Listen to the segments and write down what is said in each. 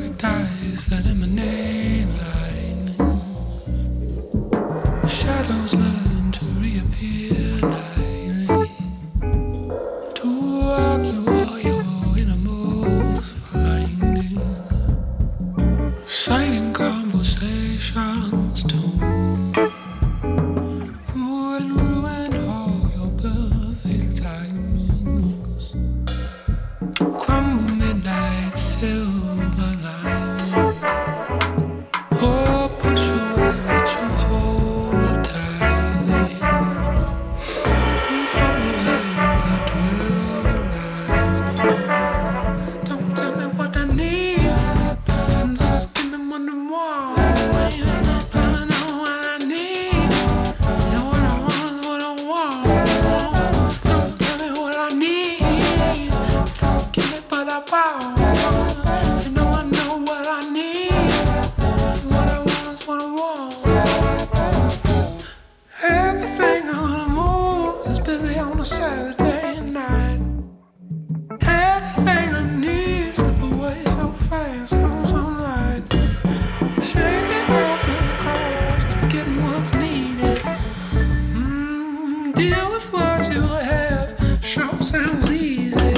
perfect eyes that emanate lightning. Shadows learn to reappear nightly, to walk you all your innermost finding, citing conversations tuned, and ruin all your perfect timings. Crumble midnight silver lining. Oh, push away what you hold tightly, and from the hands that will align. Don't tell me what I need, and just give me one more. I know what I need, and what I want is what I want. Don't tell me what I need, just give me what I want. You know I know what I need, and what I want is what I want. Everything on the moon is busy on a Saturday night. Everything I need slip away so fast, comes on light. Shaking off the cost of getting what's needed. Deal with what you have, sure sounds easy.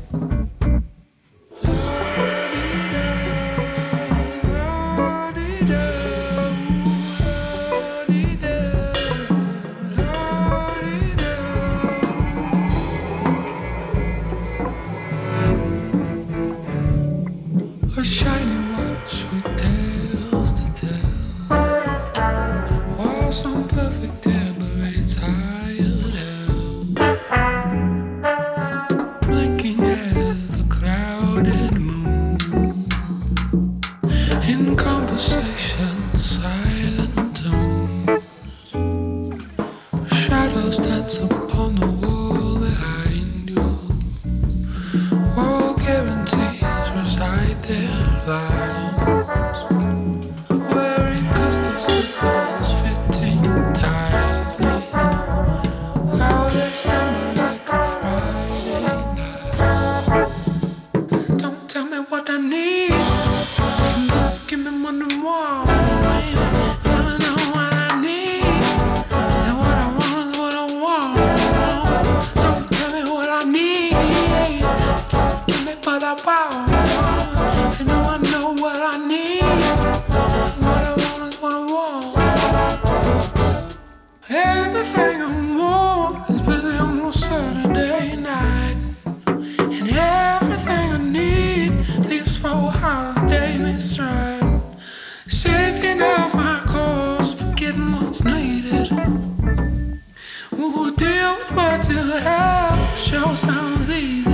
A shiny watch with tales to tell, while some perfect decorates tired out, blinking as the crowded moon, in conversation silent tones, shadows dance upon the wall behind you. All guarantees reside their lines, wearing custom slippers fitting tightly, how they stumble like a Friday night. Don't tell me what I need, just give me one and one. I know what I need, and what I want is what I want. Don't tell me what I need, just give me what I want. You know I know what I need, and what I want is what I want. Everything I want is busy on a Saturday night, and everything I need leaves for a holiday mistride. Shaking off my clothes, forgetting what's needed. We'll deal with what you have, sure sounds easy.